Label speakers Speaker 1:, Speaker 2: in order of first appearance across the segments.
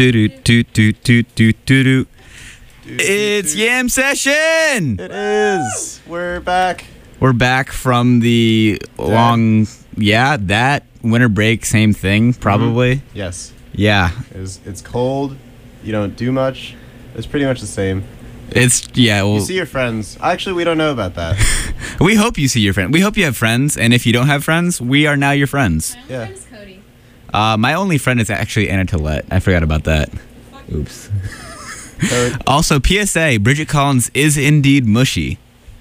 Speaker 1: It's Yam Session!
Speaker 2: It is. We're back.
Speaker 1: We're back from the that winter break, same thing, probably.
Speaker 2: Mm-hmm. Yes.
Speaker 1: Yeah.
Speaker 2: It's cold. You don't do much. It's pretty much the same.
Speaker 1: You
Speaker 2: see your friends. Actually, we don't know about that.
Speaker 1: We hope you see your friends. We hope you have friends, and if you don't have friends, we are now your friends.
Speaker 3: My only friend is Cody.
Speaker 1: My only friend is actually Anna Tillette. I forgot about that. Oops. Also, PSA, Bridget Collins is indeed mushy.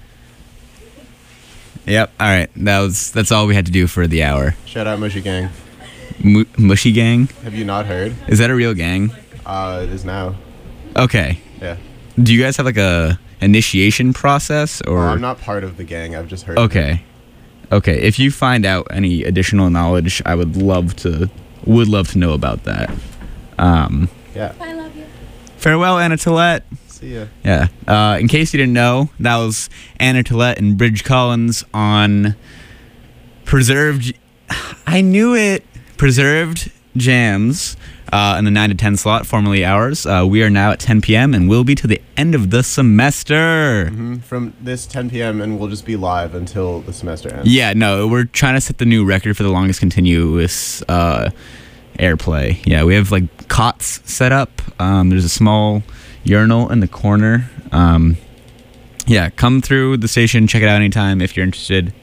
Speaker 1: Yep, alright. That's all we had to do for the hour.
Speaker 2: Shout out Mushy Gang.
Speaker 1: Mushy Gang?
Speaker 2: Have you not heard?
Speaker 1: Is that a real gang?
Speaker 2: It is now.
Speaker 1: Okay.
Speaker 2: Yeah.
Speaker 1: Do you guys have like a initiation process, or?
Speaker 2: I'm not part of the gang. I've just heard.
Speaker 1: Okay. Okay. If you find out any additional knowledge, I would love to know about that.
Speaker 2: Yeah.
Speaker 3: I love you.
Speaker 1: Farewell, Anna Tillette.
Speaker 2: See ya.
Speaker 1: Yeah. In case you didn't know, that was Anna Tillette and Bridget Collins on Preserved. I knew it. Preserved Jams. In the 9 to 10 slot, formerly ours. We are now at 10 p.m. and will be to the end of the semester.
Speaker 2: Mm-hmm. From this 10 p.m. and we'll just be live until the semester ends.
Speaker 1: Yeah, no, we're trying to set the new record for the longest continuous airplay. Yeah, we have like cots set up. There's a small urinal in the corner. Yeah, come through the station, check it out anytime if you're interested.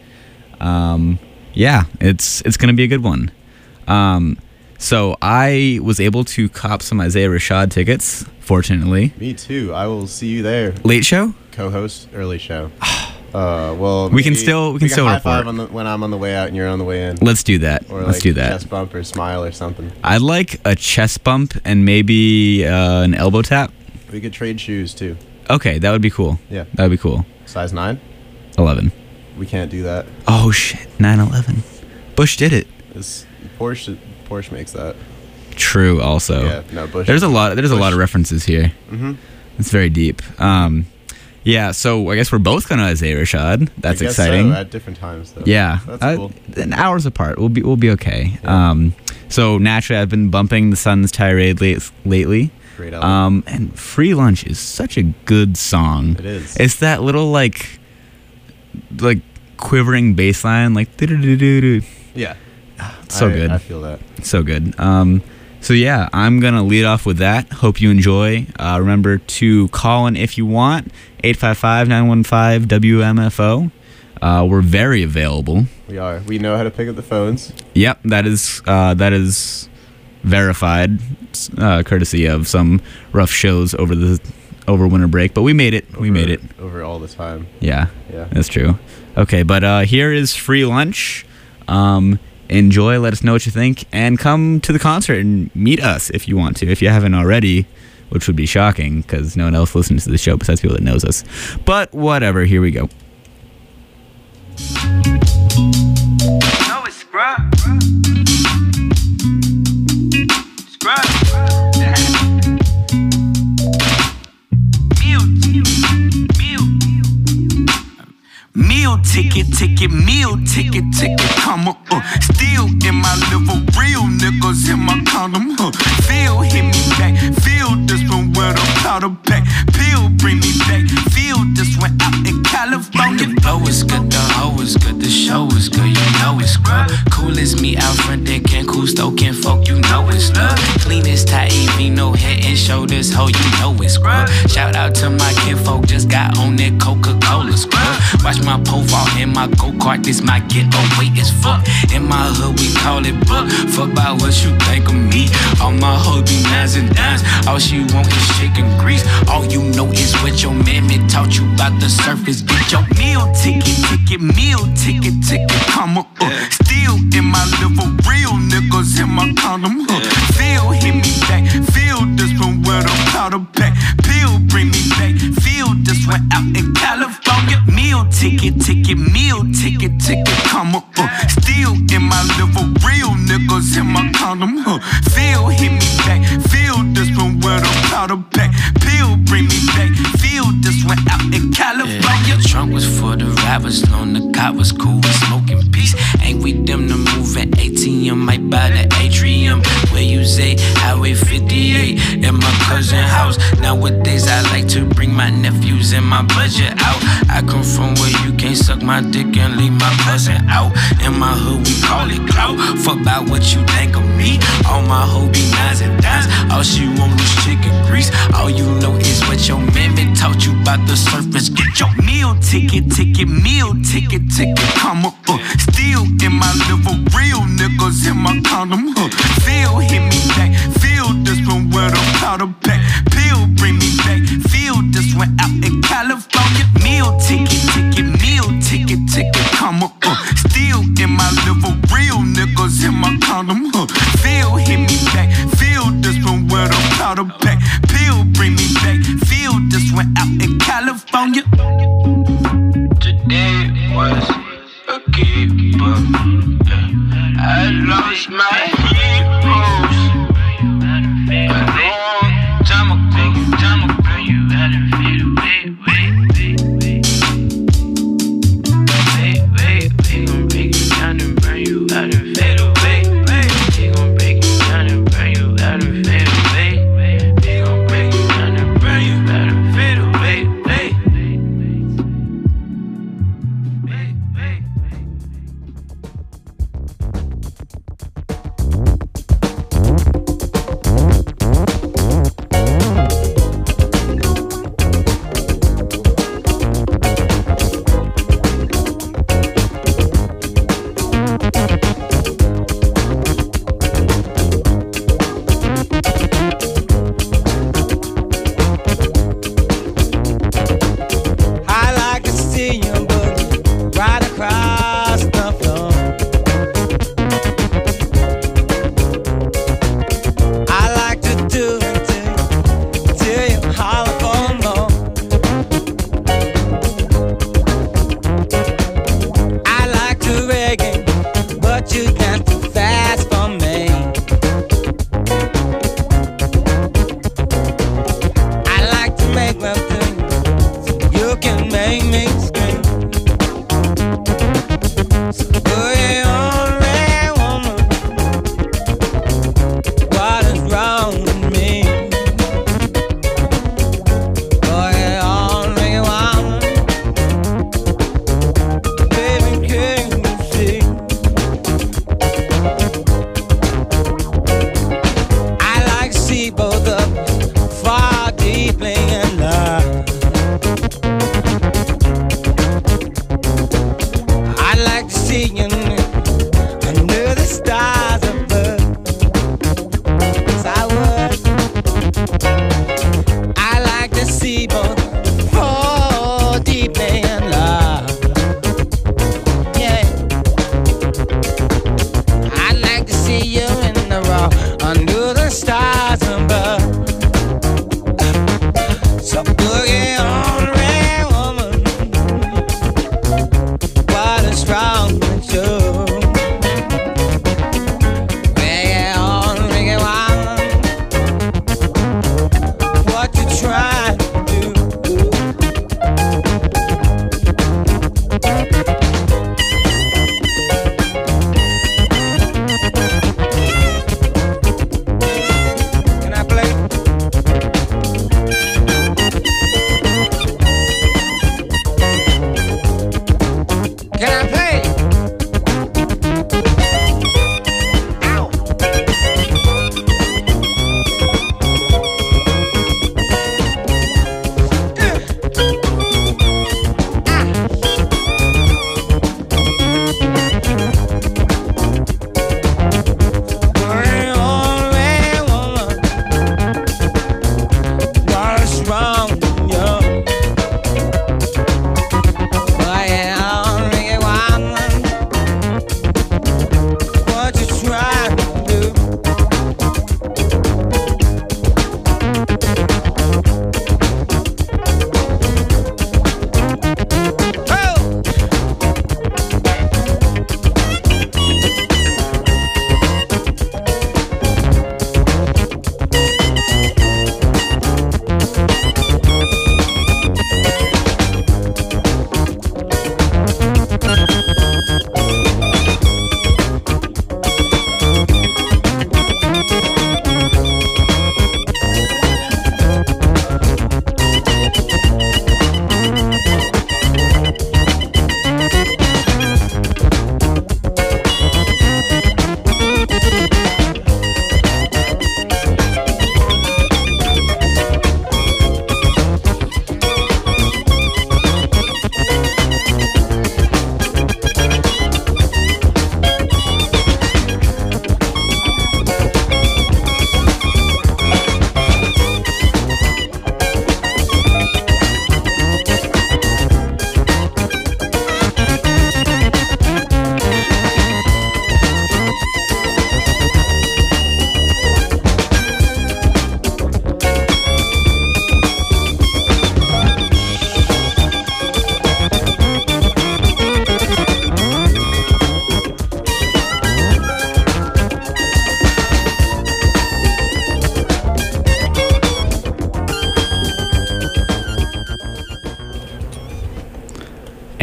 Speaker 1: Yeah, it's gonna be a good one. So I was able to cop some Isaiah Rashad tickets, fortunately.
Speaker 2: Me too. I will see you there.
Speaker 1: Late show?
Speaker 2: Co-host, early show. Well,
Speaker 1: we can still
Speaker 2: high
Speaker 1: report.
Speaker 2: Five when I'm on the way out and you're on the way in.
Speaker 1: Let's do that.
Speaker 2: Or
Speaker 1: Let's do that.
Speaker 2: Chest bump or smile or something.
Speaker 1: I'd like a chest bump and maybe an elbow tap.
Speaker 2: We could trade shoes too.
Speaker 1: Okay, that would be cool.
Speaker 2: Yeah.
Speaker 1: That would be cool.
Speaker 2: Size 9?
Speaker 1: 11.
Speaker 2: We can't do that.
Speaker 1: Oh shit, 911. Bush did it.
Speaker 2: Porsche makes that.
Speaker 1: True. Also.
Speaker 2: Yeah. No. Bush.
Speaker 1: There's a lot of references here.
Speaker 2: Mm-hmm.
Speaker 1: It's very deep. Yeah. So I guess we're both gonna Isaiah Rashad. That's exciting.
Speaker 2: So, at different times though.
Speaker 1: Yeah.
Speaker 2: That's cool.
Speaker 1: Hours apart. We'll be okay.
Speaker 2: Yeah.
Speaker 1: So naturally, I've been bumping the Sun's tirade lately.
Speaker 2: Great album.
Speaker 1: And Free Lunch is such a good song.
Speaker 2: It is.
Speaker 1: It's that little like quivering bass line, like do-do-do-do-do.
Speaker 2: Yeah.
Speaker 1: So good.
Speaker 2: I feel that.
Speaker 1: So good. So yeah, I'm gonna lead off with that. Hope you enjoy. Remember to call in if you want. 855-915-WMFO. We're very available.
Speaker 2: We are. We know how to pick up the phones.
Speaker 1: Yep, that is verified, courtesy of some rough shows over winter break. But we made it. We made it
Speaker 2: over all the time.
Speaker 1: Yeah.
Speaker 2: Yeah.
Speaker 1: That's true. Okay, but here is Free Lunch. Enjoy, let us know what you think, and come to the concert and meet us if you want to, if you haven't already, which would be shocking because no one else listens to the show besides people that knows us. But whatever, here we go.
Speaker 4: No, it's Scrub. Scrub. Meal ticket, come on. Still in my liver, real niggas in my condom. Feel hit me back, feel this one with a powder pack. Pill bring me back, feel this one out in California. The flow is good, the hoe is good, the show is good, you know it's Scrub. Cool as me out front, they can't cool, stoking folk, you know it's love. Clean as Taivino, no head and shoulders, ho, you know it's Scrub. Shout out to my kinfolk, just got on that Coca-Cola Scrub. Watch my pole vault in my go-kart, this my getaway as fuck. In my hood, we call it book. Fuck about what you think of me. All my hoes be nines and dimes. All she want is chicken grease. All you know is what your mammy taught you about the surface. Get your meal ticket, come on. Still in my liver, real niggas in my condom. Feel hit me back, feel this one with a powder pack. Pill bring me back, feel this one out in California. Meal ticket, come on. Still in my liver, real niggas in my condom. Feel hit me back, feel this one with a powder pack. Pill bring me back, feel this one out in California. The trunk was for the rappers, known the cop was cool, we smoking peace. Ain't we them to move at ATM, might buy the atrium. Where you say Highway 58, cousin house. Nowadays I like to bring my nephews and my budget out. I come from where you can't suck my dick and leave my cousin out. In my hood we call it clout. Fuck about what you think of me. All my hoes be nines and dimes. All she want is chicken grease. All you know is what your mammy taught you about the surface. Get your meal ticket, meal ticket, come up. Still in my liver, real niggas in my condom. Feel hit me back, feel this one with a powder pack. Pill bring me back, feel this one out in California. Meal ticket, come up. Still in my liver, real niggas in my condom. Feel hit me back, feel this one with a powder pack. Pill bring me back, feel this one out in California. Today was a keeper. I lost my heroes a long time ago.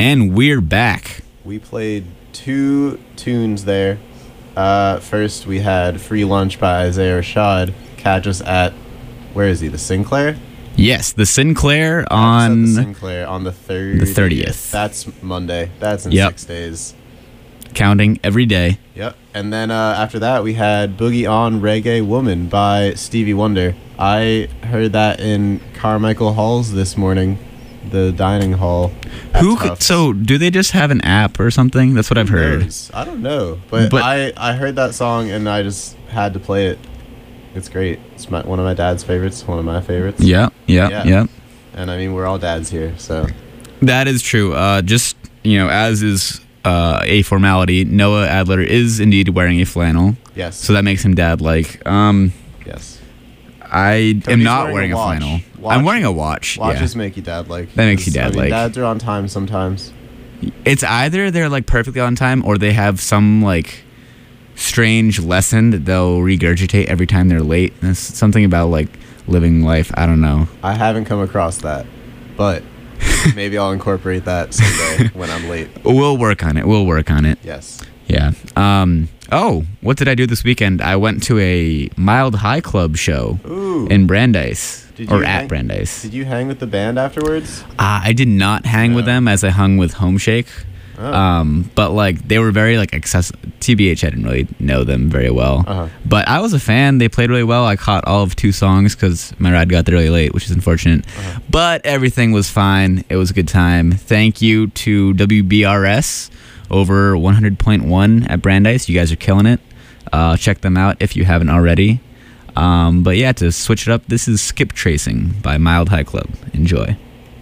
Speaker 1: And we're back.
Speaker 2: We played 2 tunes there. First, we had Free Lunch by Isaiah Rashad. Catch us at, where is he, the Sinclair?
Speaker 1: Yes, the Sinclair
Speaker 2: Catch us
Speaker 1: on
Speaker 2: at the Sinclair on the 30th.
Speaker 1: the 30th.
Speaker 2: That's Monday. That's in
Speaker 1: Yep.
Speaker 2: 6 days.
Speaker 1: Counting every day.
Speaker 2: Yep. And then after that, we had Boogie On Reggae Woman by Stevie Wonder. I heard that in Carmichael Halls this morning, the dining hall. at Tufts.
Speaker 1: So do they just have an app or something? That's what I've
Speaker 2: Who
Speaker 1: heard.
Speaker 2: knows? I don't know. But I heard that song and I just had to play it. It's great. It's one of my dad's favorites, one of my favorites.
Speaker 1: Yeah.
Speaker 2: And I mean, we're all dads here, so.
Speaker 1: That is true. Just, as is a formality, Noah Adler is indeed wearing a flannel.
Speaker 2: Yes.
Speaker 1: So that makes him dad-like.
Speaker 2: Yes.
Speaker 1: I am
Speaker 2: Toby's
Speaker 1: not wearing a
Speaker 2: watch.
Speaker 1: flannel.
Speaker 2: Watch-
Speaker 1: I'm wearing a watch.
Speaker 2: Watches
Speaker 1: Yeah.
Speaker 2: make you dad-like.
Speaker 1: That makes you
Speaker 2: 'Cause, I mean,
Speaker 1: dad-like.
Speaker 2: dads are on time sometimes.
Speaker 1: It's either they're like perfectly on time or they have some like strange lesson that they'll regurgitate every time they're late. And it's something about like living life. I don't know.
Speaker 2: I haven't come across that, but maybe I'll incorporate that someday when I'm late.
Speaker 1: We'll work on it.
Speaker 2: Yes.
Speaker 1: Yeah. What did I do this weekend? I went to a Mild High Club show
Speaker 2: Ooh.
Speaker 1: in Brandeis.
Speaker 2: Did you
Speaker 1: Or at
Speaker 2: hang-
Speaker 1: Brandeis.
Speaker 2: Did you hang with the band afterwards?
Speaker 1: I did not hang with
Speaker 2: No.
Speaker 1: them as I hung with Home Shake.
Speaker 2: Oh.
Speaker 1: But like they were very like accessible. TBH, I didn't really know them very well.
Speaker 2: Uh-huh.
Speaker 1: But I was a fan. They played really well. I caught all of 2 songs because my ride got there really late, which is unfortunate.
Speaker 2: Uh-huh.
Speaker 1: But everything was fine. It was a good time. Thank you to WBRS over 100.1 at Brandeis. You guys are killing it. Check them out if you haven't already. But yeah, to switch it up, this is Skip Tracing by Mild High Club. Enjoy.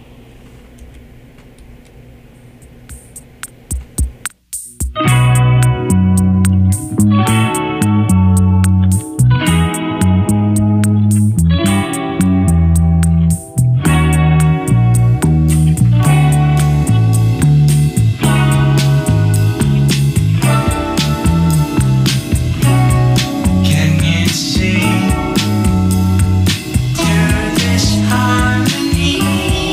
Speaker 3: Can you see through this harmony?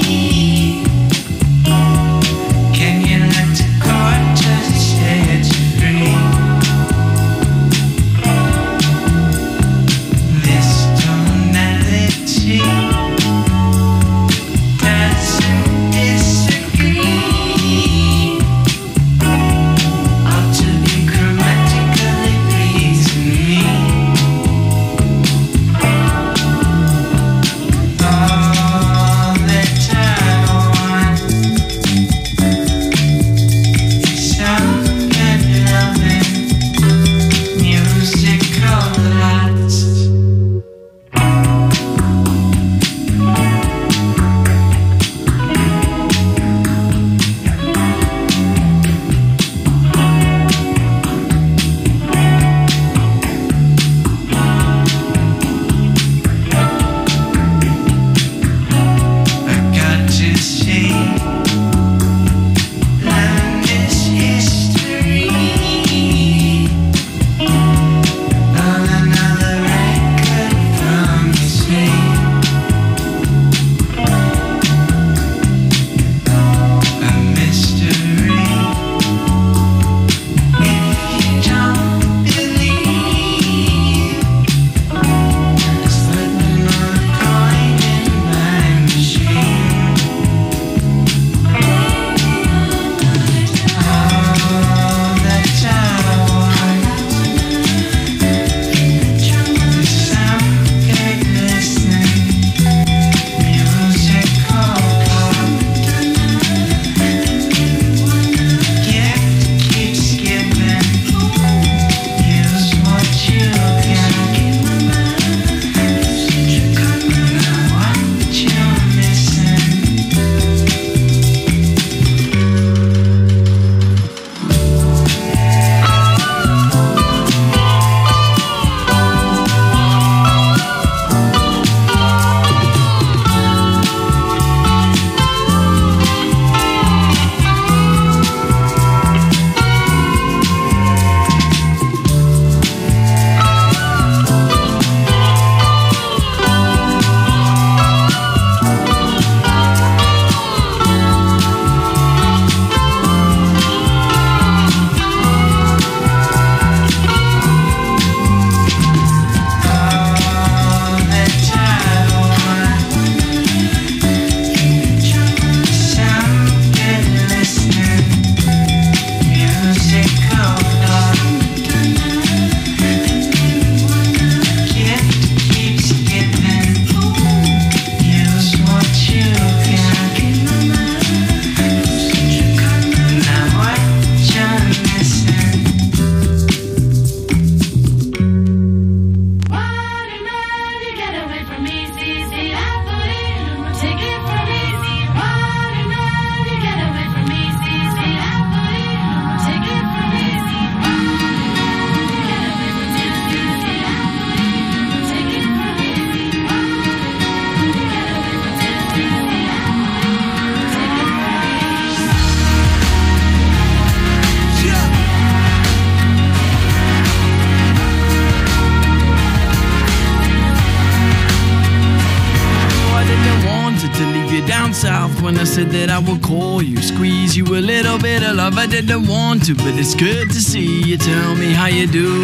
Speaker 3: you down south when I said that I would call you, squeeze you a little bit of love. I didn't want to, but it's good to see you. Tell me how you doing.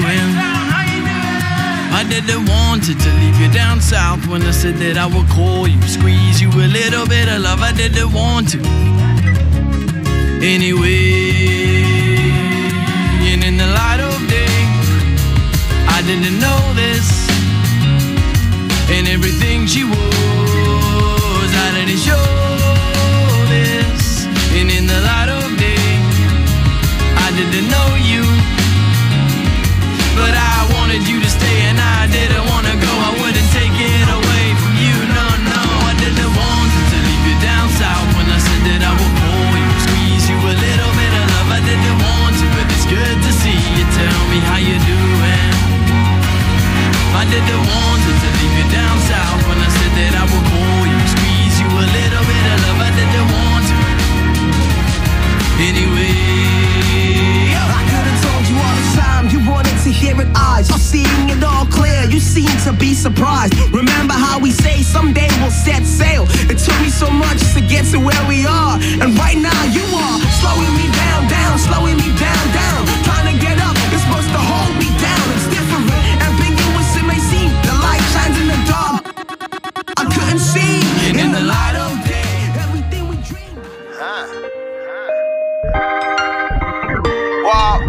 Speaker 3: I didn't want to leave you down south when I said that I would call you, squeeze you a little bit of love. I didn't want to. Anyway, and in the light of day, I didn't know this, and everything she was, I didn't show this. And in the light of day, I didn't know you, but I wanted you to stay, and I didn't want to go. I wouldn't take it away from you, no, no. I didn't want to leave you down south when I said that I would call you, squeeze you a little bit of love. I didn't want to, but it's good to see you. Tell me how you doing. I didn't want to leave you down south when I said that I would call you, squeeze you a little bit of love. I didn't want to. Anyway,
Speaker 5: I could have told you all the time, you wanted to hear it. Eyes are seeing it all clear, you seem to be surprised. Remember how we say someday we'll set sail. It took me so much to get to where we are, and right now you are slowing me down, down, slowing me down, down. Trying to get up, it's supposed to hold me down. It's different, ambiguous it may seem. The light shines in the dark, I couldn't see. In the light of day, everything we dreamed.
Speaker 6: Wow.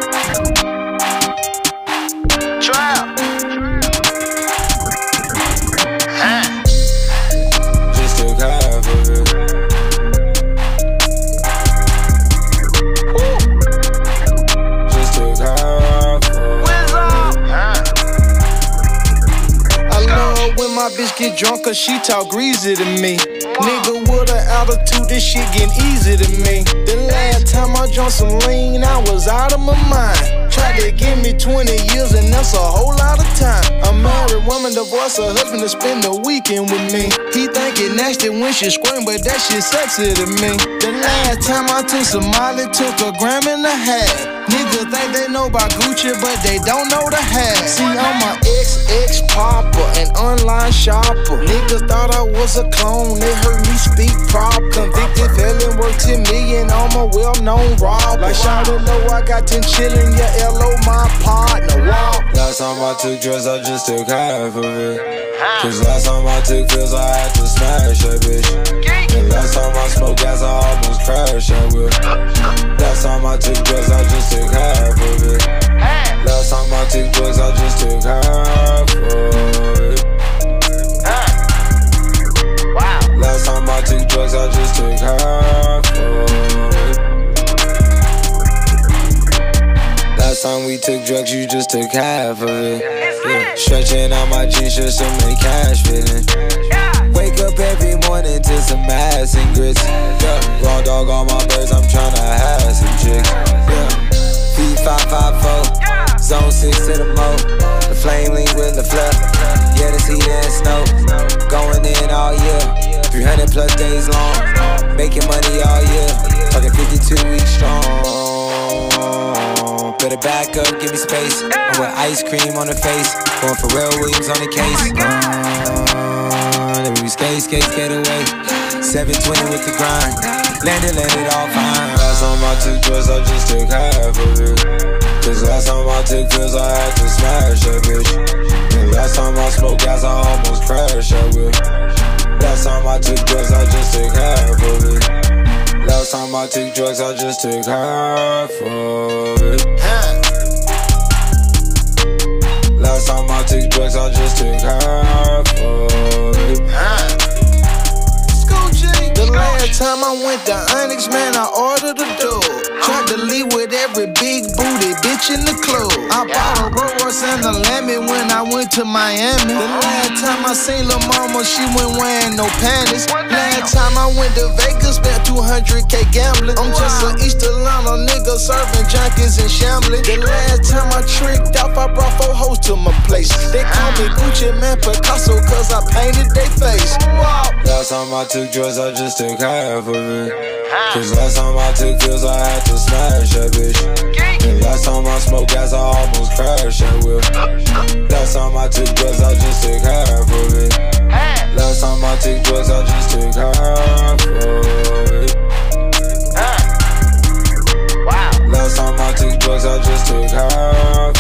Speaker 6: Trap.
Speaker 7: Just took half of it. Just took half of it.
Speaker 6: I love when my bitch get drunk, cause she talk greasy to me. Nigga with an attitude, this shit getting easy to me. The last time I drunk some lean, I was out of my mind. Tried to give me 20 years, and that's a whole lot of time. A married woman divorced her husband to spend the weekend with me. He think it nasty when she scream, but that shit sexy to me. The last time I took some Molly, took a gram and a half. Niggas think they know about Gucci, but they don't know the half. See, I'm a XX popper, an online shopper. Niggas thought I was a clone, they heard me speak proper. Convicted felon, worth 10 million, I'm a well-known robber. Like Shawty know I got 10 chillin', yeah, LO my partner, wow.
Speaker 7: Last time I took drugs, I just took half of it. Cause last time I took pills, I had to smash that bitch. And last time I smoked gas, I almost crashed that whip. Last time I took drugs, I just took half of it. Last time I took drugs, I just took half of it. Last time I took drugs, I just took half of it. Last time we took drugs, you just took half of it. Yeah. Stretching out my jeans just to make cash fitting. Wake up every morning to some ass and grits. Yeah. Raw dog on my birds, I'm tryna have some chicks. Yeah. P554, zone 6 to the mo. The flame link with the flip. Yeah, the heat and snow. Going in all year. 300 plus days long. Making money all year. Fucking 52 weeks strong. Better back up, give me space. I'm with ice cream on the face. Going for Pharrell Williams on the case. Then we skate away. 720 with the grind. Landed all fine. Last time I took drugs, I just took half of it. Cause last time I took pills, I had to smash that bitch. And last time I smoked gas, I almost crashed that whip. Last time I took drugs, I just took half of it. Last time I took drugs, I just took half of it. Last time I took drugs, I just took half of it.
Speaker 6: The last time I went to Onyx, man, I ordered a dog. Tried to leave with every big booty bitch in the club. I bought a Rolls Royce and a Lammy when I went to Miami. The last time I seen Lil' Mama, she wasn't wearing no panties. Last time I went to Vegas, spent 200K gambling. I'm just an East Atlanta nigga serving junkies and shambling. The last time I tricked off, I brought 4 hoes to my place. They call me Gucci Man Picasso, cause I painted their face. Wow.
Speaker 7: Last last time I took drugs, I just took half of it. Cause last time I took pills, I had to smash that bitch. And last time I smoked gas, I almost crashed that wheel. Last time I took drugs, I just took half of it. Last time I took drugs, I just took half of it. Last time I took drugs, I just took half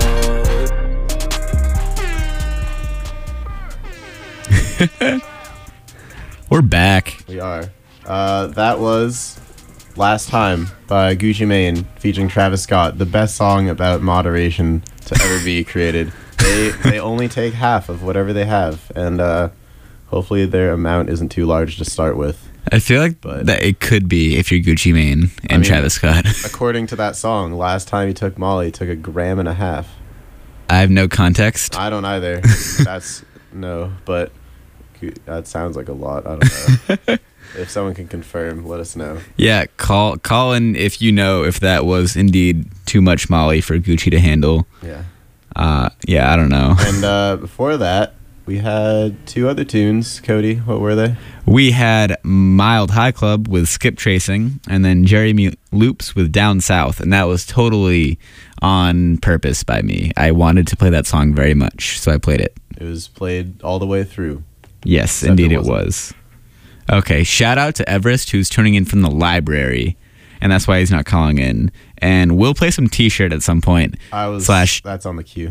Speaker 7: of it.
Speaker 1: We're back.
Speaker 2: We are. That was Last Time by Gucci Mane featuring Travis Scott, the best song about moderation to ever be created. They only take half of whatever they have, and hopefully their amount isn't too large to start with.
Speaker 1: I feel like that it could be if you're Gucci Mane and Travis Scott.
Speaker 2: According to that song, last time he took Molly, he took 1.5 grams.
Speaker 1: I have no context.
Speaker 2: I don't either. But that sounds like a lot. I don't know. If someone can confirm, let us know.
Speaker 1: Yeah, call in if you know if that was indeed too much Molly for Gucci to handle.
Speaker 2: Yeah.
Speaker 1: Yeah, I don't know.
Speaker 2: And before that, we had 2 other tunes. Cody, what were they?
Speaker 1: We had Mild High Club with Skip Tracing, and then Jeremy Loops with Down South, and that was totally on purpose by me. I wanted to play that song very much, so I played it.
Speaker 2: It was played all the way through.
Speaker 1: Yes,
Speaker 2: Except
Speaker 1: indeed
Speaker 2: it
Speaker 1: it was. Okay, shout out to Everest, who's tuning in from the library, and that's why he's not calling in. And we'll play some T-shirt at some point.
Speaker 2: That's on the queue.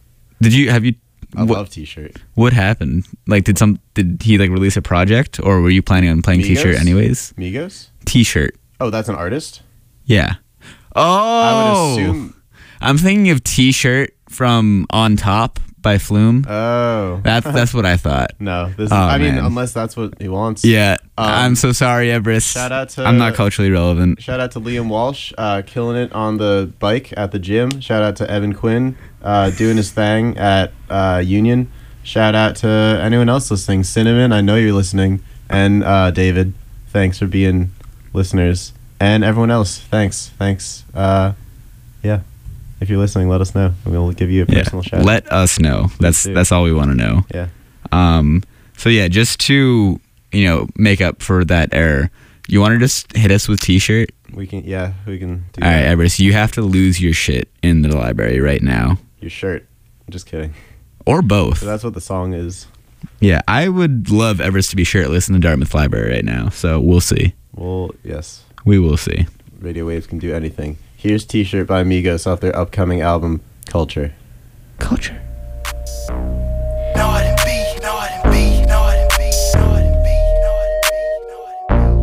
Speaker 2: I love T-shirt.
Speaker 1: What happened? Like, did he like release a project, or were you planning on playing
Speaker 2: Migos?
Speaker 1: T-shirt anyways?
Speaker 2: Migos?
Speaker 1: T-shirt.
Speaker 2: Oh, that's an artist?
Speaker 1: Yeah. Oh,
Speaker 2: I would assume.
Speaker 1: I'm thinking of T-shirt from On Top by Flume.
Speaker 2: Oh,
Speaker 1: that's what I thought.
Speaker 2: No, this is.
Speaker 1: Man.
Speaker 2: Unless that's what he wants.
Speaker 1: Yeah. I'm so sorry, Everest.
Speaker 2: Shout out to.
Speaker 1: I'm not culturally relevant.
Speaker 2: Shout out to Liam Walsh, killing it on the bike at the gym. Shout out to Evan Quinn, doing his thing at Union. Shout out to anyone else listening. Cinnamon, I know you're listening, and David, thanks for being listeners, and everyone else, thanks. Yeah. If you're listening, let us know. We'll give you a personal shout out. Let
Speaker 1: us know. That's all we want to know.
Speaker 2: Yeah.
Speaker 1: So yeah, just to make up for that error, you want to just hit us with T-shirt?
Speaker 2: We can do
Speaker 1: all
Speaker 2: that.
Speaker 1: Right, Everest, you have to lose your shit in the library right now.
Speaker 2: Your shirt. I'm just kidding.
Speaker 1: Or both.
Speaker 2: So that's what the song is.
Speaker 1: Yeah, I would love Everest to be shirtless in the Dartmouth Library right now. So we'll see.
Speaker 2: Well, yes.
Speaker 1: We will see.
Speaker 2: Radio Waves can do anything. Here's T-shirt by Migos off their upcoming album, Culture.
Speaker 1: Culture.
Speaker 3: No, I didn't be. No, I didn't be. No, I didn't be. No, I didn't be. No, I didn't be. No,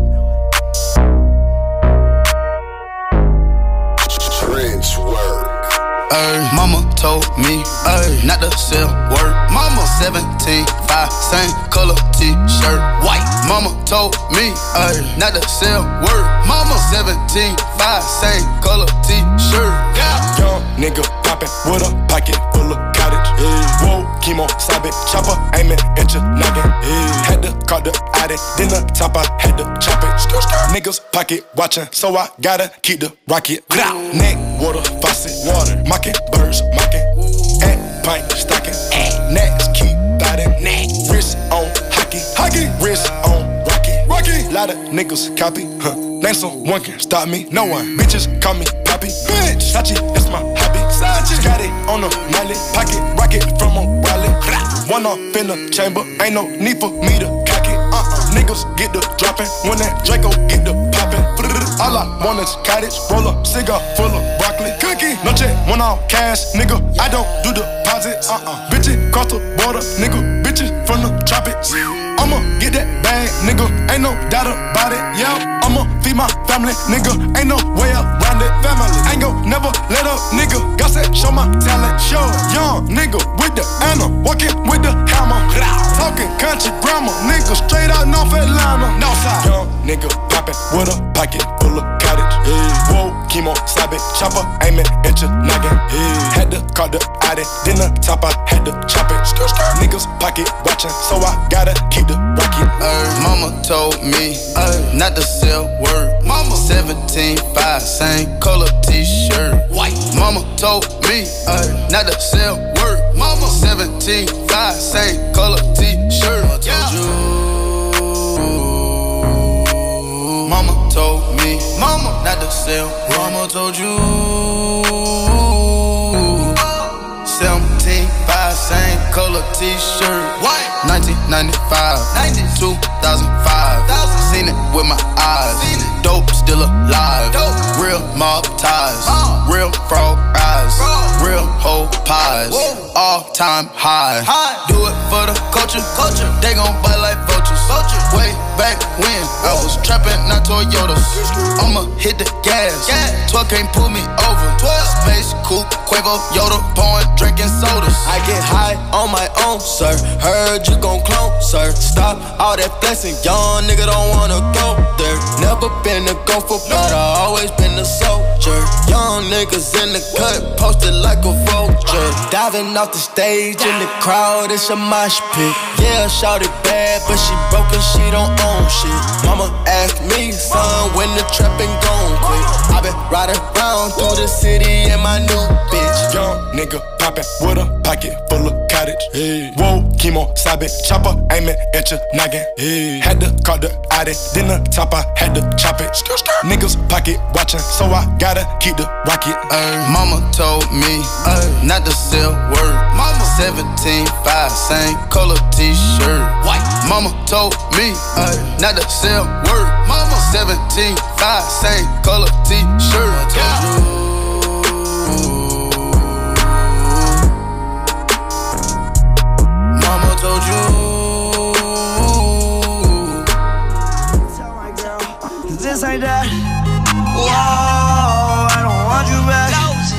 Speaker 3: I didn't be.
Speaker 8: Trench work.
Speaker 9: Mama told me not to sell word. Mama 17, 5, same color T-shirt, white. Mama told me not to sell word. Mama 17, 5, same color T-shirt. Yeah.
Speaker 8: Young nigga poppin' with a pocket full of cottage. Whoa, chemo, sabe, chopper, aiming at your noggin. Had to call the addict, then the top I had to chop it. Niggas pocket watchin', so I gotta keep the rocket. Neck, water, faucet, water, mocking, birds, mocking. At pint, stocking, next keep biting. Wrist on hockey, wrist on rocky. Lot of niggas copy, name someone can stop me. No one, bitches call me Poppy. Bitch, Sachi, that's my hobby. Got it on the mallet, pocket rocket from a wallet. One off in the chamber, ain't no need for me to cock it. Niggas get the dropping, when that Draco get the popping. All I want is cottage, roll up, cigar full of broccoli. Cookie, no check, one off cash, nigga, I don't do deposits. Bitches cross the border, nigga, bitches from the tropics. I'ma get that bag, nigga, ain't no doubt about it. Yeah, I'ma feed my family, nigga, ain't no way around it. Family, ain't gon' never let up, nigga. God said, show my talent, show. Young nigga with the Anna, walking with the hammer. Talking country grammar, nigga, straight out North Atlanta. Northside, young nigga poppin' with a pocket full of cottage. Whoa, chemo, sabe, chopper, aiming at your noggin. Had to call the addict, then the top I had to chop it. Niggas pocket watchin', so I gotta keep the rocket.
Speaker 9: Mama told me not to sell word. Mama 17, 5, same color T-shirt, white. Mama told me not to sell word. Mama 17, 5, same color T-shirt. I told you me, mama, not to sell. Mama told you. 17, 5, same color t-shirt. White. 1995, 2005. Seen it with my eyes. Dope still alive. Real mob ties. Real frog eyes. Real whole pies. All time high. Do it for the culture. They gon' bite like vultures. Way back when I was trapping, not Toyotas. I'ma hit the gas. 12 can't pull me over. Space coupe, Quavo, Yoda, born drinking sodas. I get high on my own, sir. Heard you gon' clone, sir. Stop all that flexing, young nigga don't wanna go there. Never been a gopher, but I always been a soldier. Young niggas in the cut, posted like a vulture. Diving off the stage in the crowd, it's a mosh pit. Yeah, shawty bad, but she broke and she don't own shit. Mama asked me, son, when the trapping gon' quit. I been riding around through the city in my new bitch.
Speaker 8: Young nigga poppin' with a pocket full of cottage. Hey. Whoa, chemo, sabe, chopper, aiming at your noggin. Hey. Had to call the Audi, then the top I had to chop it. Niggas pocket watching, so I gotta keep the rocket.
Speaker 9: Mama told me not to sell word. Mama 17.5, same color t-shirt. White. Mama told me not to sell word. Mama 17.5, same color t-shirt. Mama told you.
Speaker 5: Tell my girl, this ain't that. Whoa, I don't want you back.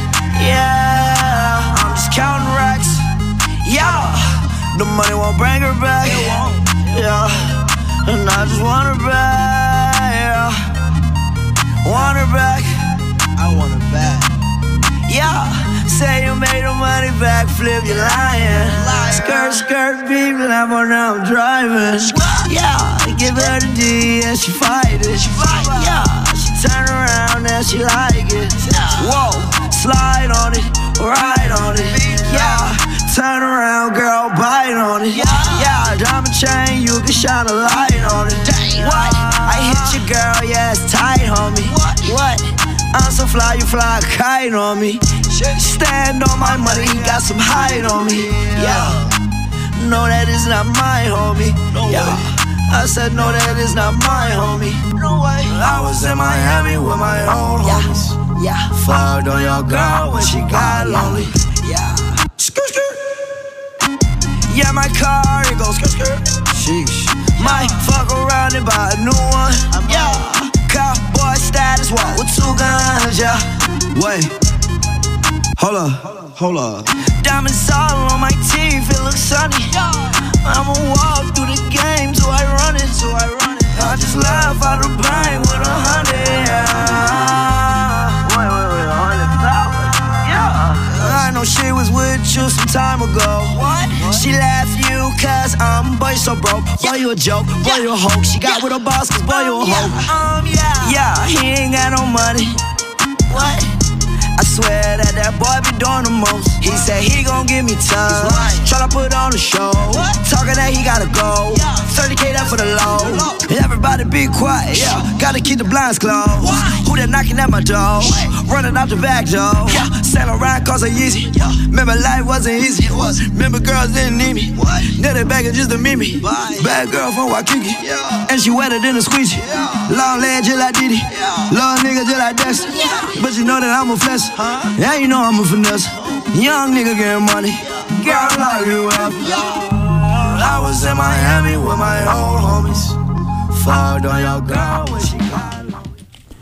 Speaker 5: Yeah, I'm just counting racks. Yeah, the money won't bring her back. Yeah, and I just want her back. Yeah, want her back. I want her back. Yeah, say you made the money back, flip, you lying. Skirt, skirt, beat, lamp on, now I'm driving. Yeah, give her the D and she fight it. Yeah, she turn around and she like it. Whoa, slide on it, ride on it. Yeah, turn around, girl, bite on it. Yeah, diamond chain, you can shine a light on it. What? I hit your girl, yeah, it's tight, homie. What? I'm so fly, you fly a kite on me. Stand on my money, got some height on me. Yeah, no, that is not my homie. Yeah, I said no, that is not my homie. No way. I was in Miami with my old homies. Yeah, fucked on your girl when she got lonely. Yeah, skirt, skirt. Yeah, my car, it goes skirt, skirt. Sheesh. Might fuck around and buy a new one. Yeah, cowboy status, walk with 2 guns. Yeah, wait. Hold up. Diamonds all on my teeth, it looks sunny. I'ma walk through the game till I run it. I just laugh out the bank with 100. Wait, 100,000? Yeah. I know she was with you some time ago. What? She laughed you cause boy, so broke. Boy, you a joke, boy, you a hoax. She got with her boss cause boy, you a hoe. Yeah, he ain't got no money. What? I swear that boy be doing the most. He said he gon' give me time. Tryna put on a show. Talking that he gotta go. 30K that for the low. Everybody be quiet. Yeah, gotta keep the blinds closed. Who that knocking at my door? Running out the back door. Yeah, sailing around cause I'm easy. Remember life wasn't easy. Remember girls didn't need me. Now they begging just to meet me. Bad girl from Waikiki. And she wetter than a squeegee. Long leg just like Diddy. Long nigga just like Dexter. But you know that I'm a flex. Yeah, you know I'm a finesse. Young nigga getting money. Girl, like you up. I was in Miami with my old homies. Fucked on your girl when she got lonely.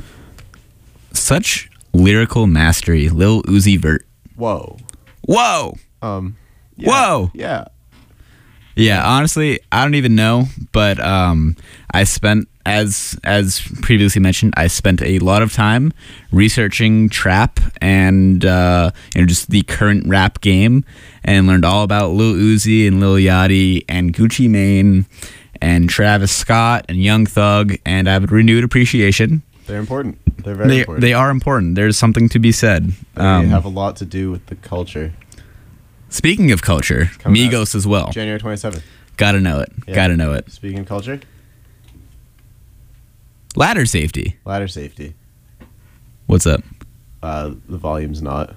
Speaker 1: Such lyrical mastery, Lil Uzi Vert.
Speaker 2: Whoa.
Speaker 1: Yeah. Whoa.
Speaker 2: Yeah.
Speaker 1: Yeah, honestly, I don't even know, but I spent, as previously mentioned, I spent a lot of time researching trap and just the current rap game, and learned all about Lil Uzi and Lil Yachty and Gucci Mane and Travis Scott and Young Thug, and I have a renewed appreciation.
Speaker 2: They're important. They're very important.
Speaker 1: They are important. There's something to be said.
Speaker 2: They have a lot to do with the culture.
Speaker 1: Speaking of culture, Migos as well.
Speaker 2: January 27th.
Speaker 1: Gotta know it.
Speaker 2: Yeah.
Speaker 1: Gotta know it.
Speaker 2: Speaking of culture.
Speaker 1: Ladder safety.
Speaker 2: Ladder safety.
Speaker 1: What's up?
Speaker 2: The volume's not.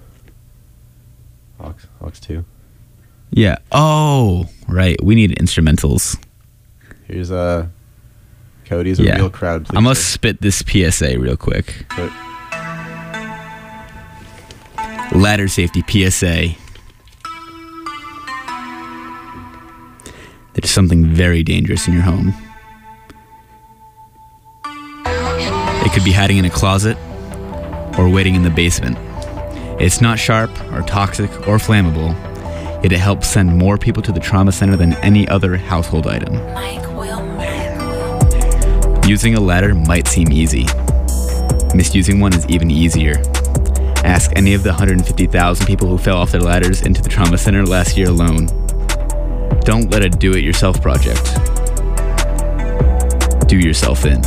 Speaker 2: Aux 2.
Speaker 1: Yeah. Oh, right. We need instrumentals.
Speaker 2: Here's Cody's a real crowd pleaser.
Speaker 1: I'm gonna spit this PSA real quick.
Speaker 2: But
Speaker 1: Ladder safety PSA. There's something very dangerous in your home. It could be hiding in a closet or waiting in the basement. It's not sharp or toxic or flammable, yet it helps send more people to the trauma center than any other household item. Using a ladder might seem easy. Misusing one is even easier. Ask any of the 150,000 people who fell off their ladders into the trauma center last year alone. Don't let a do-it-yourself project do yourself in.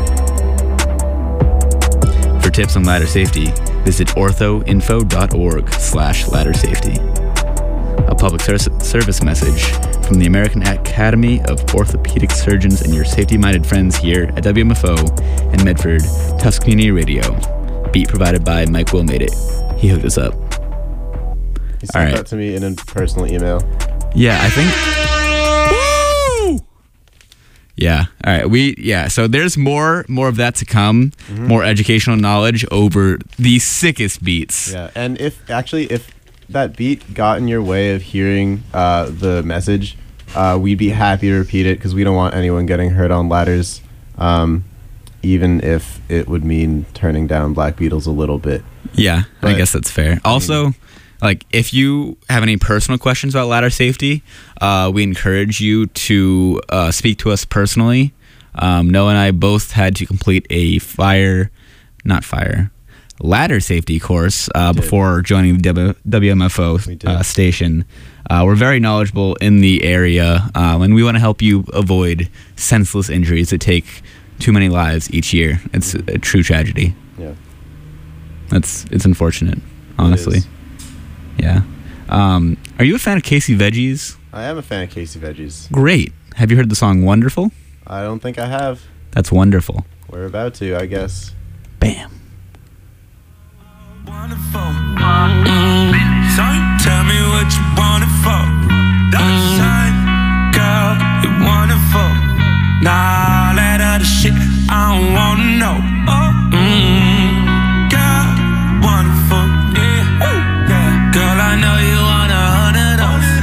Speaker 1: For tips on ladder safety, visit orthoinfo.org/ladder safety. A public service message from the American Academy of Orthopedic Surgeons and your safety-minded friends here at WMFO and Medford Tufts Community Radio. Beat provided by Mike Will made it. He hooked us up.
Speaker 2: He sent that to me in a personal email.
Speaker 1: Yeah, I think. Woo! Yeah. All right. So there's more of that to come. Mm-hmm. More educational knowledge over the sickest beats.
Speaker 2: Yeah, and if that beat got in your way of hearing the message, we'd be happy to repeat it because we don't want anyone getting hurt on ladders, even if it would mean turning down Black Beatles a little bit.
Speaker 1: Yeah, I guess that's fair. Also, like, if you have any personal questions about ladder safety, we encourage you to speak to us personally. Noah and I both had to complete a ladder safety course before joining the WMFO station. We're very knowledgeable in the area, and we want to help you avoid senseless injuries that take too many lives each year. It's a true tragedy.
Speaker 2: Yeah,
Speaker 1: it's unfortunate, honestly. Yeah. Are you a fan of Casey Veggies?
Speaker 2: I am a fan of Casey Veggies.
Speaker 1: Great. Have you heard the song Wonderful?
Speaker 2: I don't think I have.
Speaker 1: That's wonderful.
Speaker 2: We're about to, I guess.
Speaker 1: Bam.
Speaker 4: Wonderful. So tell me what you want it for. Dollar sign, girl, you're wonderful. Nah, that other shit, I don't wanna know. Girl, wonderful. Yeah. Girl, I know you want 100 of those.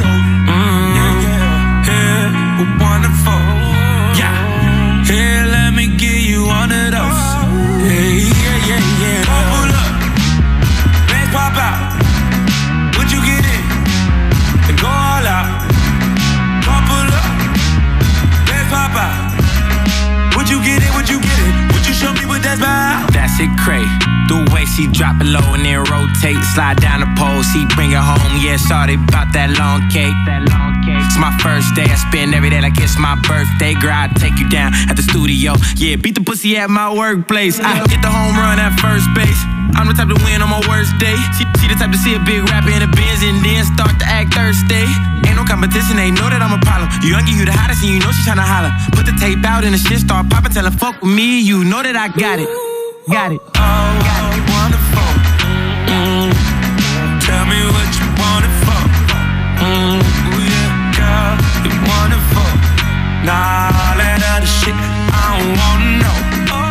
Speaker 4: Yeah, we're wonderful. Yeah. Here, let me give you one of those. Yeah. Pull up. Let's pop out. Would you get in? And go all out. Pull up. Let's pop out. Would you get it? Would you get it? Would you show me what that's about? That's it, Cray. The way she drop it low and then rotate, slide down the pole, she bring it home. Yeah, sorry about that long cake. It's my first day, I spend every day like it's my birthday. Girl, I take you down at the studio. Yeah, beat the pussy at my workplace. I hit the home run at first base. I'm the type to win on my worst day. She the type to see a big rapper in the Benz and then start to act thirsty. Ain't no competition, they know that I'm a problem. You young, you the hottest, and you know she tryna holler. Put the tape out and the shit start popping. Tell her fuck with me, you know that I got it. Got it. Wonderful. Tell me what you want it for. Yeah, girl, you're wonderful. Nah, that other shit, I don't wanna know.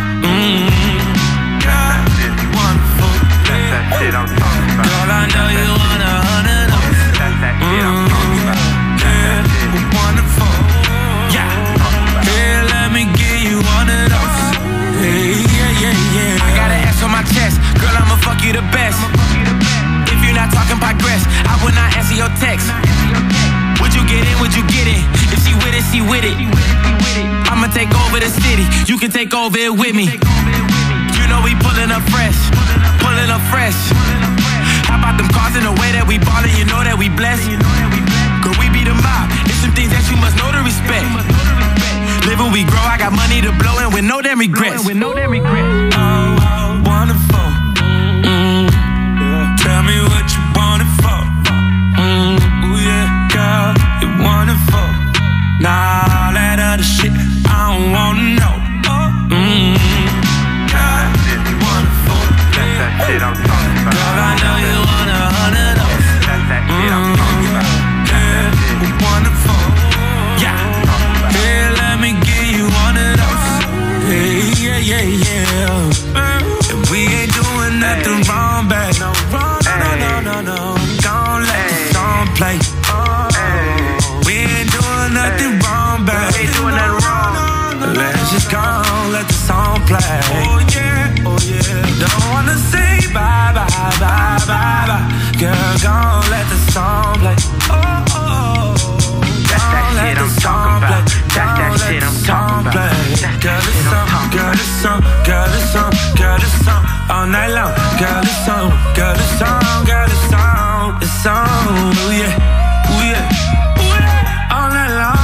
Speaker 4: Girl, you're wonderful. That's that shit I'm talking about. Girl, I know you want 100 of those. That's that shit I'm talking about. Yeah, we're wonderful. Yeah, here, let me give you one of those. Yeah. I got an S on my chest. Girl, I'ma fuck you the best. If you're not talking progress, I will not answer your text. Would you get in? Would you get in? If she with it, she with it. I'ma take over the city. You can take over it with me. You know we pulling up fresh. Pulling up fresh. How about them cars in the way that we ballin'? You know that we blessed. Girl, we be the mob. There's some things that you must know to respect. Live when we grow, I got money to blow and with no damn regrets. Oh, wonderful. Tell me what you want it for. Yeah, girl, you're wonderful. Nah, that other shit, I don't wanna know.
Speaker 10: play. Oh yeah, oh yeah. Don't wanna say bye, bye, bye, bye, bye. Girl, gon' let the song play. Oh, oh, oh.
Speaker 3: That's that shit I'm talking about. That's that shit I'm talking about.
Speaker 10: Girl, it's on, girl, it's on, girl, it's on, girl, it's on all night long. Girl, it's on, girl, it's on, girl, it's on, it's on. Ooh yeah, ooh yeah, ooh yeah, all night long.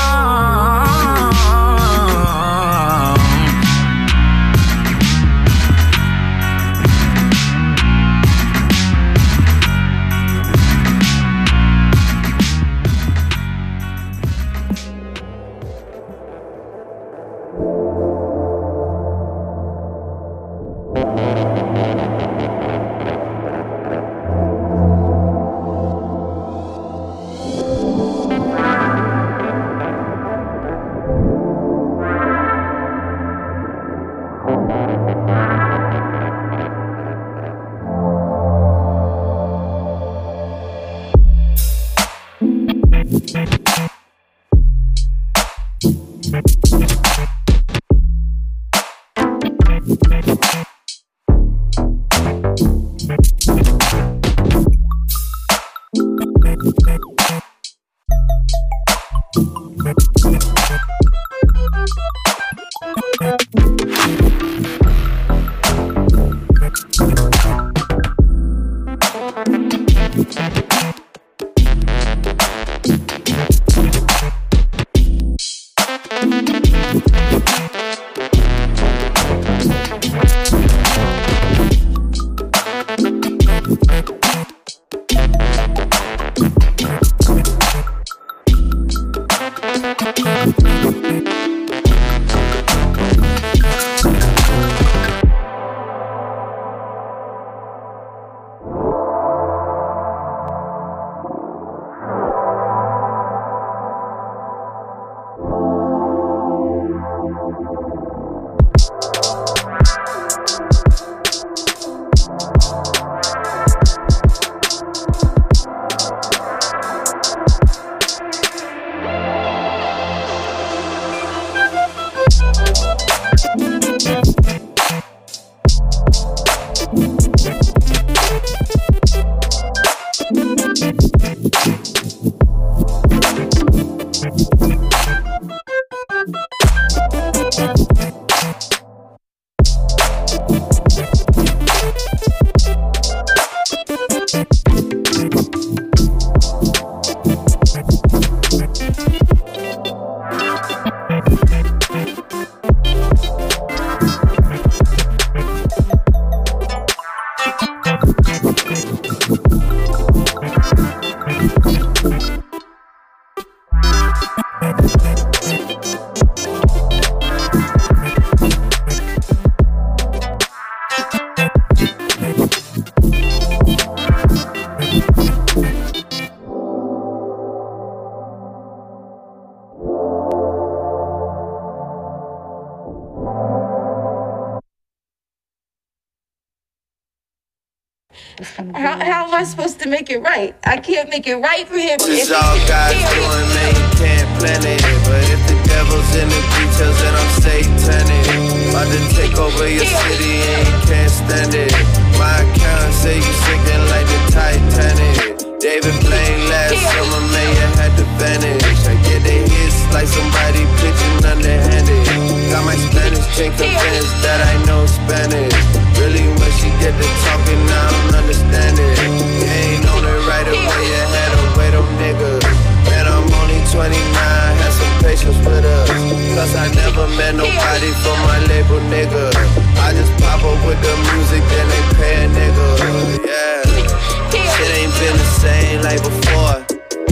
Speaker 11: How am I supposed to make it right? I can't make it right for him.
Speaker 12: It's all God's doing, man, you can't plan it. But if the devil's in the details, then I'm satanic. About to take over your city and you can't stand it. My account say you sinking like the Titanic. David Blaine last summer, man, you had to vanish. I get the hits like somebody pitching underhanded. Got my Spanish chick convinced that I know Spanish. Really, when she get to talking, I don't understand it. You ain't on it right away, you had to wait them niggas. Man, I'm only 29, had some patience with us. Cause I never met nobody from my label, nigga. I just pop up with the music, then they pay a nigga, yeah. Shit ain't been the same like before.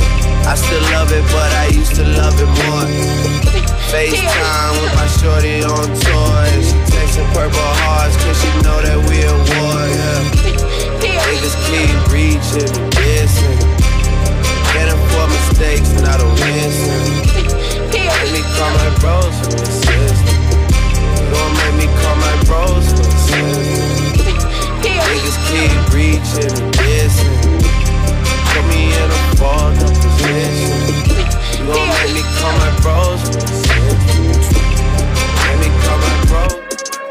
Speaker 12: I still love it, but I used to love it more. FaceTime with my shorty on tour, and she texting purple hearts cause she know that we at war, yeah. Niggas keep reaching and dissing, getting for mistakes, not a missing. Make me call my bros for the system. You gon' make me call my bros for the system. Niggas keep reaching and dissing, put me in a falled up position. You gon' make me call my bros for the system. Make me call my bros.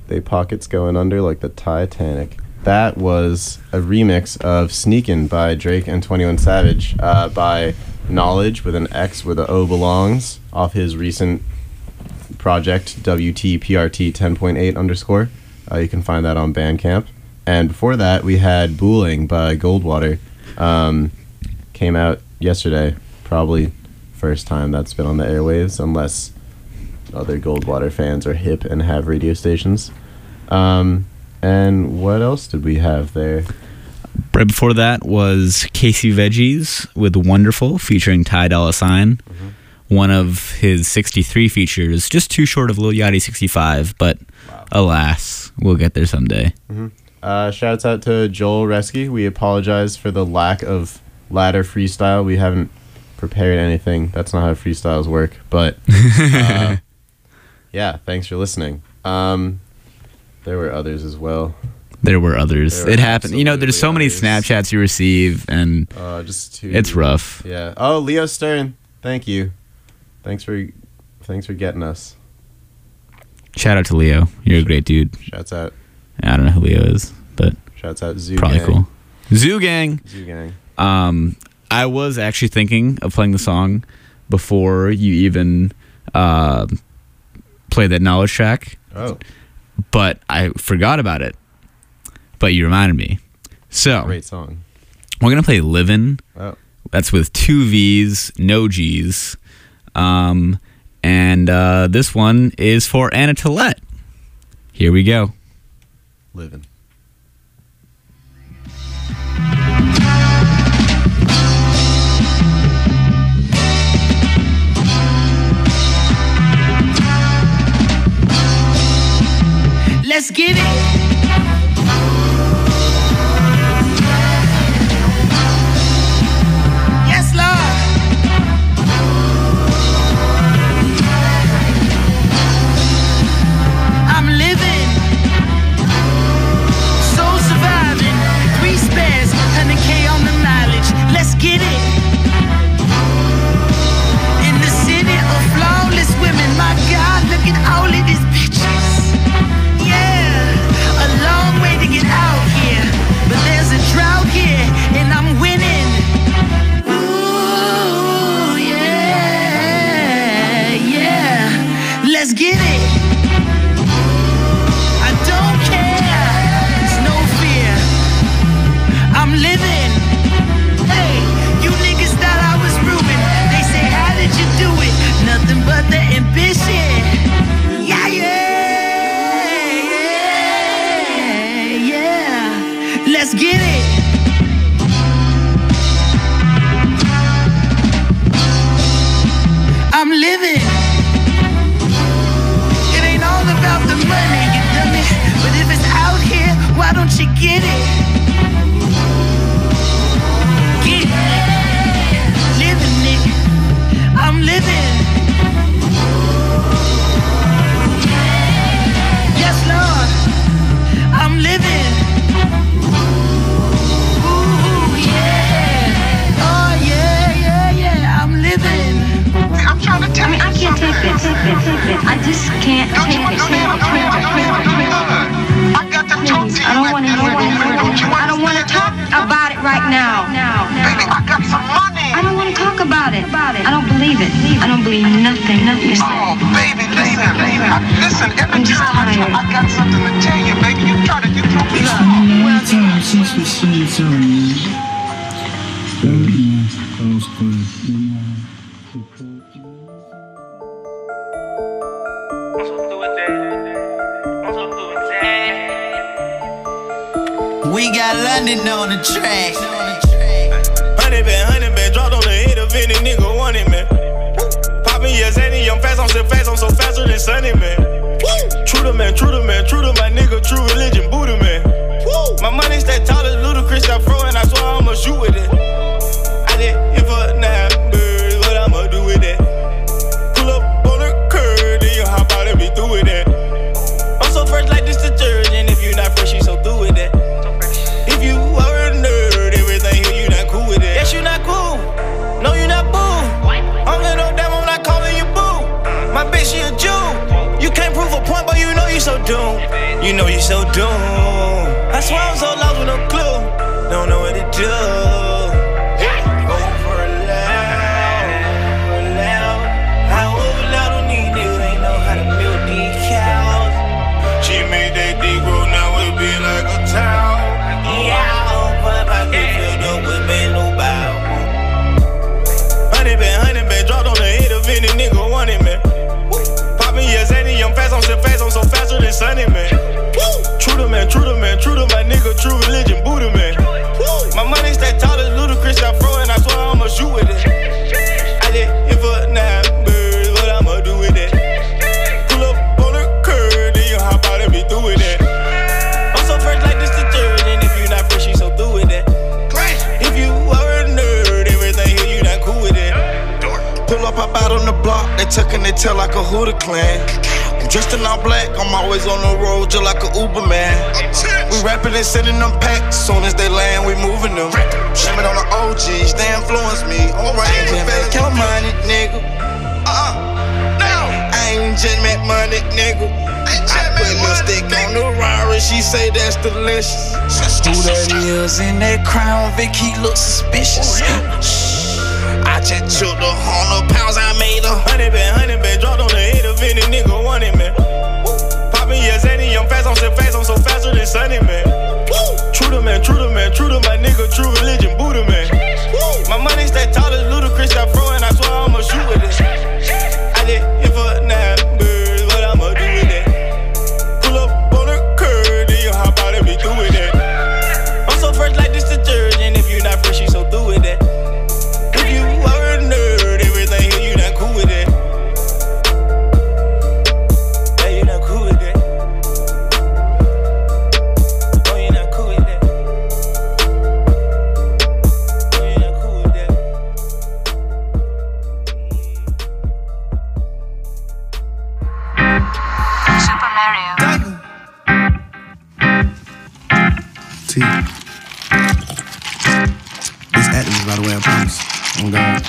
Speaker 2: They pockets going under like the Titanic. That was a remix of Sneakin' by Drake and 21 Savage by Knowledge with an X where the O belongs off his recent project WTPRT 10.8 _ you can find that on Bandcamp. And before that we had Booling by Goldwater. Came out yesterday, probably first time that's been on the airwaves unless other Goldwater fans are hip and have radio stations. And what else did we have there?
Speaker 1: Right before that was Casey Veggies with Wonderful featuring Ty Dolla $ign. One of his 63 features, just too short of Lil Yachty 65, but alas, we'll get there someday.
Speaker 2: Shouts out to Joel Reski. We apologize for the lack of ladder freestyle. We haven't prepared anything. That's not how freestyles work, but yeah, thanks for listening. There were others as well.
Speaker 1: There were others. It happened. You know, there's so many Snapchats you receive, and it's rough.
Speaker 2: Yeah. Oh, Leo Stern. Thank you. Thanks for getting us.
Speaker 1: Shout out to Leo. You're a great dude.
Speaker 2: Shouts out.
Speaker 1: I don't know who Leo is, but
Speaker 2: shouts out Zoo
Speaker 1: probably
Speaker 2: Gang.
Speaker 1: Cool. Zoo Gang.
Speaker 2: Zoo Gang.
Speaker 1: I was actually thinking of playing the song before you even played that Knowledge track.
Speaker 2: Oh.
Speaker 1: But I forgot about it. But you reminded me. So
Speaker 2: great song.
Speaker 1: We're gonna play Livin'.
Speaker 2: Oh.
Speaker 1: That's with 2 V's, no G's. And this one is for Anna Tillette. Here we go.
Speaker 2: Livin'.
Speaker 5: Let's get it. Yes, Lord. I'm living, soul surviving, 3 spares, 100K on the mileage. Let's get it. In the city of flawless women, my God, look at all of these bitches. A long way to get out here, but there's a drought here, and I'm winning. Ooh, yeah, yeah. Let's get it. I don't care. It's no fear. I'm living. Hey, you niggas thought I was ruined. They say, how did you do it? Nothing but the ambition. Yeah, yeah. Let's get it. I'm living. It ain't all about the money, you dummy. But if it's out here, why don't you get it? Get it. Living, nigga. I'm living. Yes, Lord. I'm living.
Speaker 11: I can't take this. I just can't take it. Please, I don't want to hear this. I don't want to talk about it right now.
Speaker 13: Baby, I got some money.
Speaker 11: I don't want to talk about it. I don't believe it. I don't believe nothing you say.
Speaker 13: Oh, baby, listen. Every time I got something to tell you, baby. You throw me off.
Speaker 14: Time since we seen each other, man.
Speaker 15: We got London on the track.
Speaker 8: Honey been dropped on the head of any nigga wanted, man. Poppin' yes, Annie, I'm fast, I'm so fast, I'm so faster than Sunny, man. True to man, true to my nigga, true religion, Buddha, man. My money stay tall as Ludacris, got fro, and I swear I'ma shoot with it. I did it for 9 birds, what I'ma do with that? Pull up on the curb, then you hop out and be through with that. I'm so fresh like this detergent, if you not fresh, you so through with that. If you are a nerd, everything here, you not cool with it. Yes, you not cool. No, you not boo. I'm little damn, I'm not calling you boo. My bitch, she a Jew. You can't prove a point, but you know you so doomed.
Speaker 16: You know you so doomed. I swear I'm so lost with no clue. Don't know what to do. Going for a loud. I overload on these niggas, ain't know how to build these cows.
Speaker 8: She made that dick grow, now it be like a town.
Speaker 16: Yeah, but I get filled up with bad no bow. Honey band, dropped on the head of any nigga wanted me. Poppin' yes, Eddie, I'm fast, I'm so fast, I'm so faster than Sunny, man. True to man, true to my nigga, true religion, Buddha, man. My money stack tall as Ludacris, got fro, and I swear I'ma shoot with it. I did it for 9 birds, what I'ma do with it? Pull up on the curb, then you hop out and be through with it. I'm so fresh like this detergent, if you not fresh, you so through with it. If you are a nerd, everything here, you not cool with it.
Speaker 17: Pull up, hop out on the block, they tuckin' their tail like a Hooter clan. I'm dressed in all black, I'm always on the road just like a Uber man. We rapping and sending them packs, soon as they land, we moving them. Shame it on the OGs, they influence me. I'm range, man, count money, nigga. I ain't just make money, nigga. I put lipstick on the Rari, she say that's delicious. Who that is in that crown, Vic, he look suspicious. I just took the 100 pounds, I made a
Speaker 16: honey band, dropped on the head of any nigga wanted me. Poppin' yes, Eddie, I'm fast, I'm so faster than Sunny, man. True to my nigga, true religion, Buddha, man. My money stack tall as Ludacris, got fro, and I swear I'ma shoot with it. I did it for 9 birds, what I'ma do with it? Pull up on the curb, then you hop out and be through with it. I'm so fresh like this detergent, if you not fresh, you so through with it. If you are a nerd, everything here, you not cool with it. Yeah, you not cool with it. Oh, you not cool with it. Oh, you not cool with it.
Speaker 18: Super Mario.
Speaker 19: T. This acting is by the way, I promise. Oh God.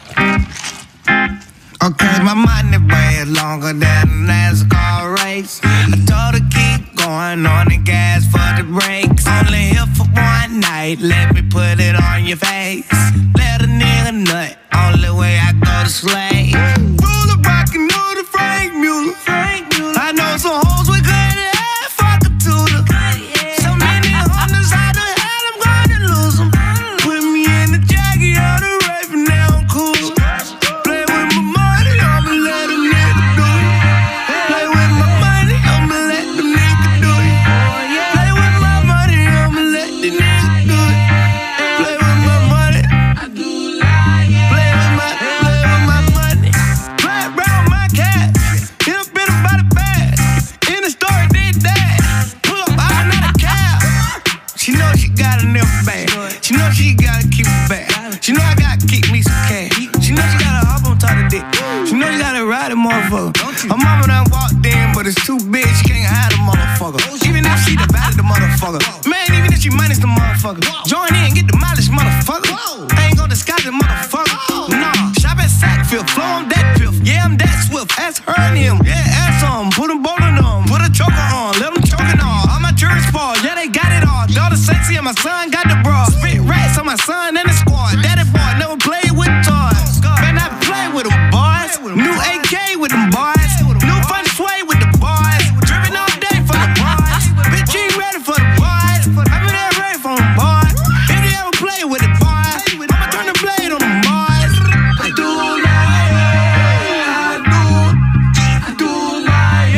Speaker 5: Okay, my money way longer than a NASCAR race. I told her keep going on the gas for the brakes. Only here for one night, let me put it on your face. Let a nigga nut, only way I go to slay. Rule of rockin' know the Frank Mueller. I know some hoes with good head, fuck a tutor. So many hunters out the hell, I'm gonna lose them. Put me in the jacket, out the rape, and now I'm cool. Play with my money, I'ma let a nigga do it. Play with my money, I'ma let the nigga do it. Play with my money, I'ma let the nigga do it. Play with my money, I do like it. Play with my money. Play around my cat, hit up in about a bag. In the store, did that. Pull up, I'm not a cab. She know she got a nipple bag. She know she gotta keep it back. She know I gotta keep me some cash. She know she gotta hop on top of dick. She know she gotta ride a motherfucker. Her mama done walked in, but it's too big, she can't hide the motherfucker. Even if she divided the motherfucker. Man, even if she minus the motherfucker. Join in, get the mileage, motherfucker. I ain't gonna disguise the motherfucker. Nah, shop at Sackfield, flow on that piff. Yeah, I'm that swift, ask her and him. Yeah, ask them, put them both on them. Put a choker on, let them choking on. All my jurors fall, yeah, they got it all. Daughter sexy and my son got the bra. Spit rats on my son and the squad. Daddy boy never played with toys. Man, I play with them boys. New AK with them boys. New fun sway with the boys. Driven all day for the boys. Bitch, you ain't ready for the boys. I'm in there ready for them boys. If you ever play with the boys, I'ma turn the blade on them boys. I do like it. I do like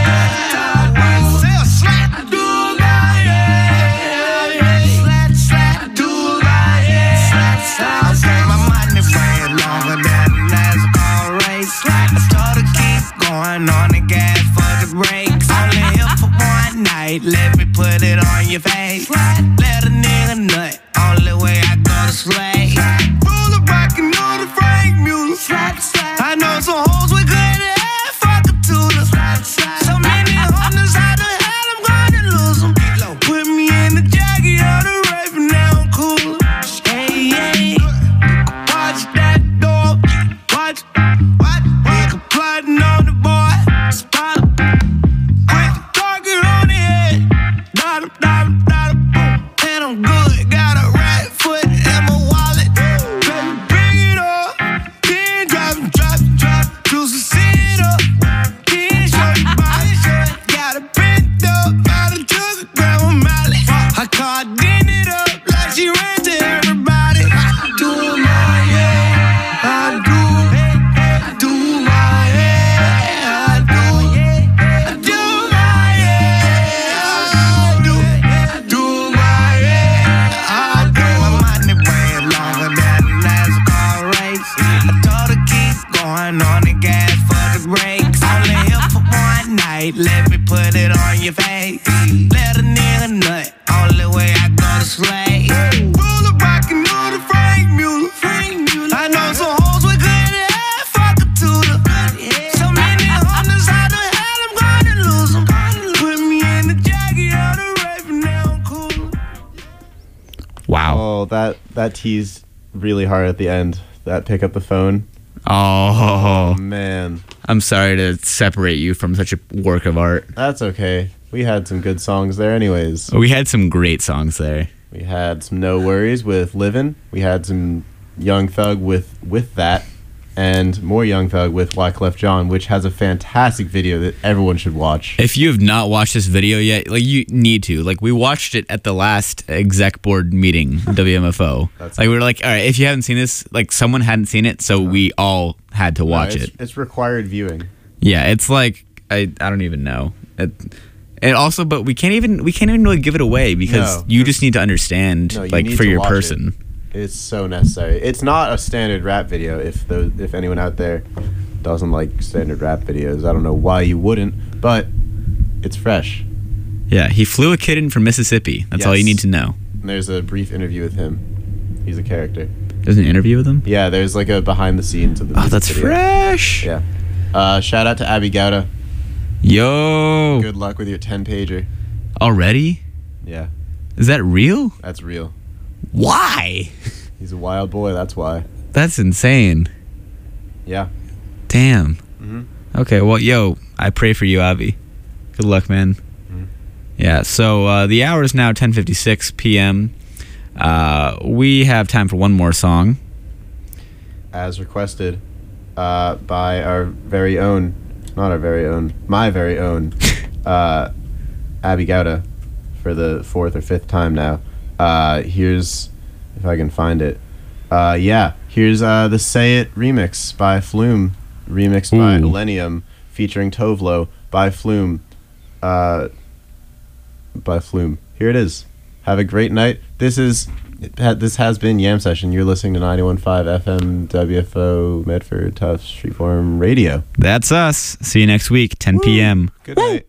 Speaker 5: it. Say a slap. I do like it. Slap, slap. I do like it. Slap, slap. Okay, my money way longer than a NASCAR race. I told her keep going on the gas for the brakes. Only here for one night, let me put it on your face. Let a nigga nut, only way I go to slay. Rule of rockin' know the Frank Mueller. I know some hoes with good head, fuck a tutor. So many hunters out the hell, I'm gonna lose them. Put me in the jacket, out the rape, and now I'm cool. Hey, hey, watch that door. Watch, nigga plotting on the boy. Spot him. Quick to target on the head.
Speaker 3: your face. Let a nigga nut. Only way I go to slay. Roll a rock and know the Frank Mueller. I know some hoes with good hair. Fuck a tutor. So many hunters, how the hell I'm gonna lose them? Put me in the jacket of the raven, now I'm cool.
Speaker 1: Wow.
Speaker 2: Oh, that teased really hard at the end. That pick up the phone.
Speaker 1: Oh,
Speaker 2: man.
Speaker 1: I'm sorry to separate you from such a work of art.
Speaker 2: That's okay. We had some good songs there anyways.
Speaker 1: We had some great songs there.
Speaker 2: We had some No Worries with Livin'. We had some Young Thug with That. And more Young Thug with Wyclef Jean, which has a fantastic video that everyone should watch.
Speaker 1: If you have not watched this video yet, like you need to. Like we watched it at the last exec board meeting, WMFO. Like we were like, all right, if you haven't seen this, like someone hadn't seen it, so we all had to watch it.
Speaker 2: It's required viewing.
Speaker 1: Yeah, it's like I don't even know. And also, but we can't even really give it away because you just need to understand, like for your person.
Speaker 2: It's so necessary. It's not a standard rap video. If anyone out there doesn't like standard rap videos, I don't know why you wouldn't, but it's fresh.
Speaker 1: Yeah, he flew a kid in from Mississippi. That's all you need to know.
Speaker 2: And there's a brief interview with him. He's a character.
Speaker 1: There's an interview with him?
Speaker 2: Yeah, there's like a behind the scenes of the music
Speaker 1: that's
Speaker 2: video.
Speaker 1: fresh.
Speaker 2: Yeah. Shout out to Abby Gowda.
Speaker 1: Yo.
Speaker 2: Good luck with your 10-pager.
Speaker 1: Already?
Speaker 2: Yeah.
Speaker 1: Is that real?
Speaker 2: That's real.
Speaker 1: Why?
Speaker 2: He's a wild boy, that's why.
Speaker 1: That's insane.
Speaker 2: Yeah.
Speaker 1: Damn.
Speaker 2: Mm-hmm.
Speaker 1: Okay, well, yo, I pray for you, Avi. Good luck, man.
Speaker 2: Mm-hmm.
Speaker 1: Yeah, so the hour is now 10:56 p.m. We have time for one more song.
Speaker 2: As requested by our very own, not our very own, my very own, Abby Gowda for the 4th or 5th time now. Here's, if I can find it. Here's the Say It remix by Flume, remixed by Millennium, featuring Tovlo by Flume. Here it is. Have a great night. This has been Yam Session. You're listening to 91.5 FM WFO Medford Tufts Streetform Radio.
Speaker 1: That's us. See you next week, 10 p.m.
Speaker 2: Good night.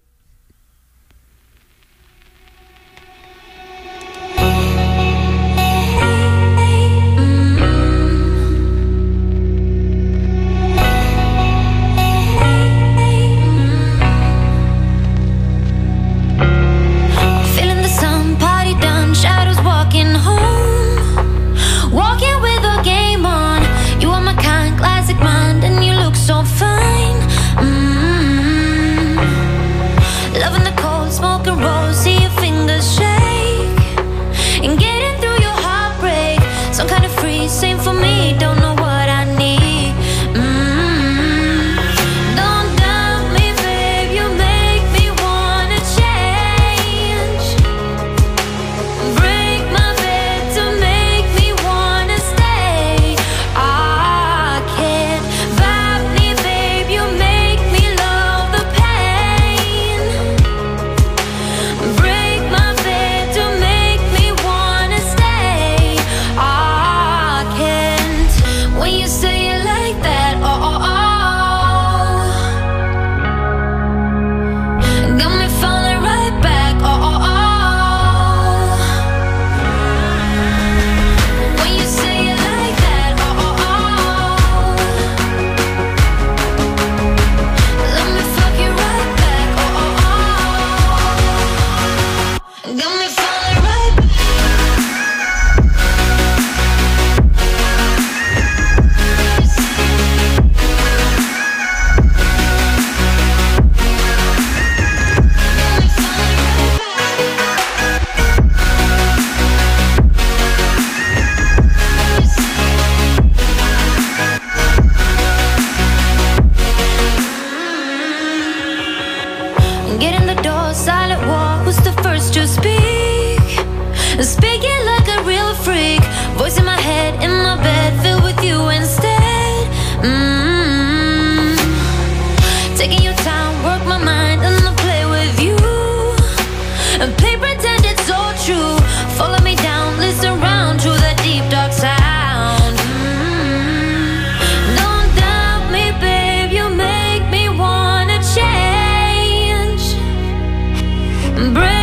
Speaker 18: Bring